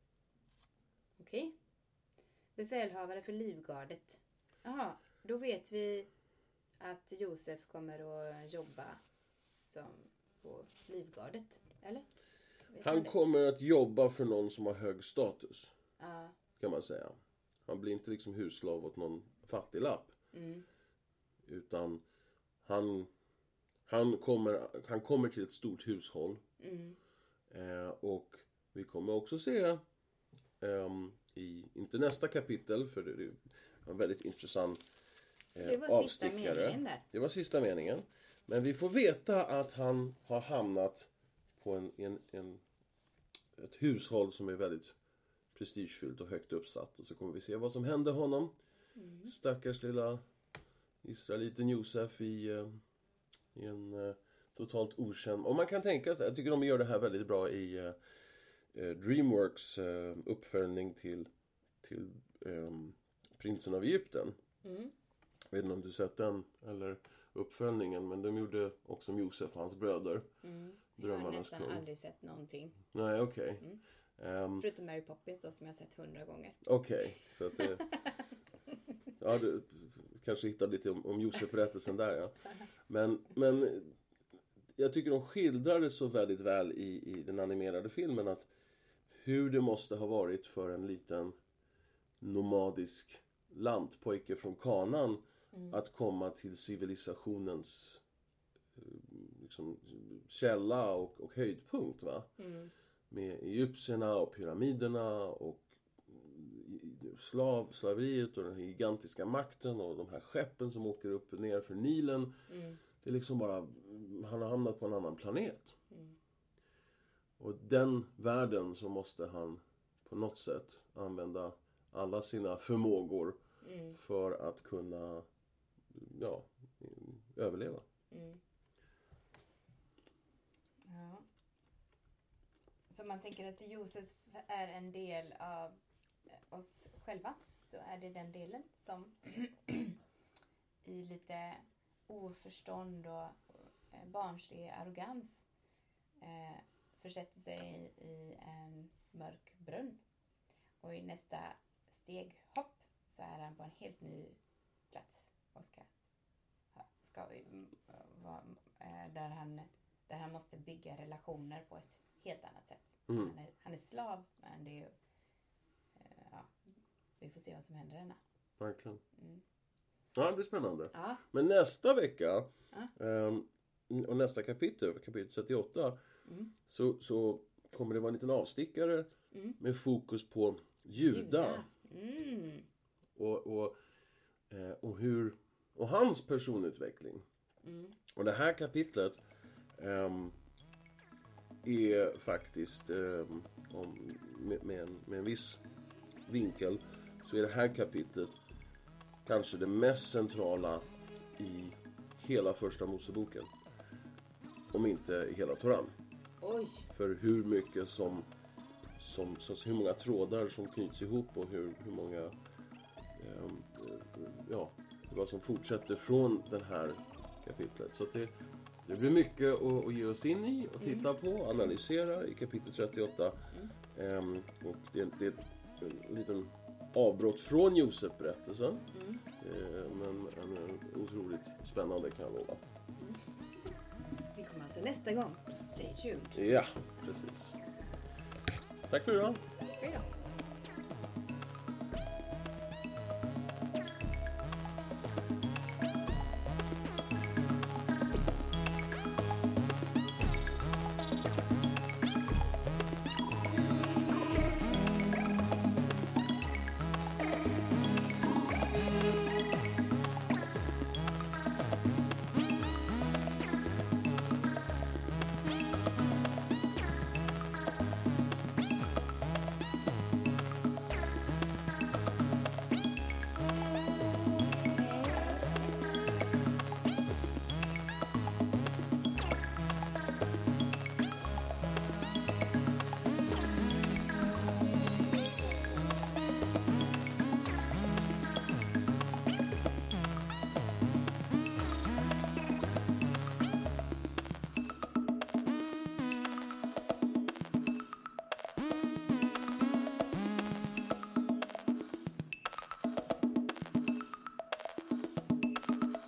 Okej? Befälhavare för livgardet. Jaha, då vet vi att Josef kommer att jobba som på livgardet, eller? Vet man Han det? kommer att jobba för någon som har hög status, Ja. kan man säga. Han blir inte liksom huslav åt någon fattig lapp. Mm. Utan han, han, kommer, han kommer till ett stort hushåll. Mm. Eh, och vi kommer också se ehm, i, inte nästa kapitel, för det, det är en väldigt intressant eh, Det var sista avstickare. meningen där. Det var sista meningen. Men vi får veta att han har hamnat på en, en, en, ett hushåll som är väldigt prestigefyllt och högt uppsatt. Och så kommer vi se vad som hände honom. Mm. Stackars lilla israeliten Josef i, eh, i en eh, totalt okänd... Och man kan tänka sig, jag tycker de gör det här väldigt bra i eh, eh, Dreamworks eh, uppföljning till, till eh, Prinsen av Egypten. Mm. Jag vet inte om du sett den eller uppföljningen, men de gjorde också om Josef och hans bröder. Mm. Jag har Drömmarnas nästan kung. aldrig sett någonting. Nej, okej. Mm. Ehm, Förutom Mary Poppins då, som jag har sett hundra gånger. Okej, så att det... Ja, du kanske hittar lite om, om Josef-berättelsen där, ja. Men, men jag tycker de skildrar det så väldigt väl i, i den animerade filmen att hur det måste ha varit för en liten nomadisk lantpojke från Kanaan Mm. att komma till civilisationens eh, liksom, källa och, och höjdpunkt, va? Mm. Med egyptierna och pyramiderna och slav, slaveriet och den här gigantiska makten och de här skeppen som åker upp och ner för Nilen. Mm. Det är liksom bara, han har hamnat på en annan planet. Mm. Och den världen så måste han på något sätt använda alla sina förmågor Mm. för att kunna, ja, överleva. Mm. Ja. Så man tänker att Josef är en del av oss själva, så är det den delen som i lite oförstånd och eh, barnslig arrogans eh, försätter sig i, i en mörk brunn. Och i nästa steghopp så är han på en helt ny plats och ska, ska mm, vara, eh, där, han, där han måste bygga relationer på ett helt annat sätt. Mm. Han, är, han är slav, men det är ju, eh, ja, vi får se vad som händer denna. Verkligen. Mm. Ja, det blir spännande. Ja. Men nästa vecka, Ja. ehm, och nästa kapitel, kapitel trettioåtta, Mm. så, så kommer det vara en liten avstickare Mm. med fokus på Juda. Mm. Och, och, eh, och, hur, och hans personutveckling. Mm. Och det här kapitlet ehm, är faktiskt, ehm, om, med, med, en, med en viss vinkel, så är det här kapitlet kanske det mest centrala i hela första Moseboken. Om inte i hela Toran. Oj. För hur mycket som, som, som hur många trådar som knyts ihop och hur, hur många eh, ja, vad som fortsätter från den här kapitlet. Så att det, det blir mycket att, att ge oss in i och titta mm. på, analysera i kapitel trettioåtta. Mm. Eh, och det, det är en liten avbrott från Josef-berättelsen. Mm. Eh, men, men otroligt spännande kan jag lova. Mm. Vi kommer alltså nästa gång. Stay tuned. Ja, precis. Tack för idag. Tack för idag.